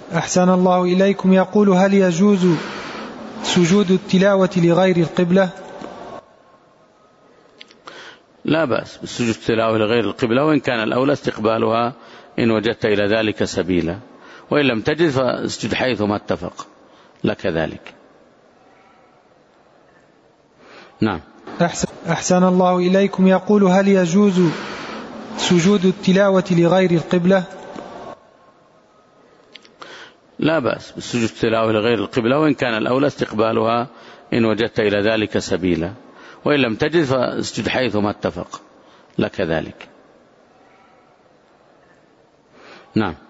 أحسن الله إليكم، يقول: هل يجوز سجود التلاوة لغير القبلة؟ لا بأس بالسجود التلاوة لغير القبلة، وإن كان الأولى استقبالها إن وجدت إلى ذلك سبيلا، وإن لم تجد فاسجد حيثما اتفق لك ذلك. نعم. أحسن الله إليكم، يقول: هل يجوز سجود التلاوة لغير القبلة؟ لا بأس بالسجود التلاوة لغير القبلة، وإن كان الأولى استقبالها إن وجدت إلى ذلك سبيلا، وإن لم تجد فاسجد حيثما اتفق لك ذلك. نعم.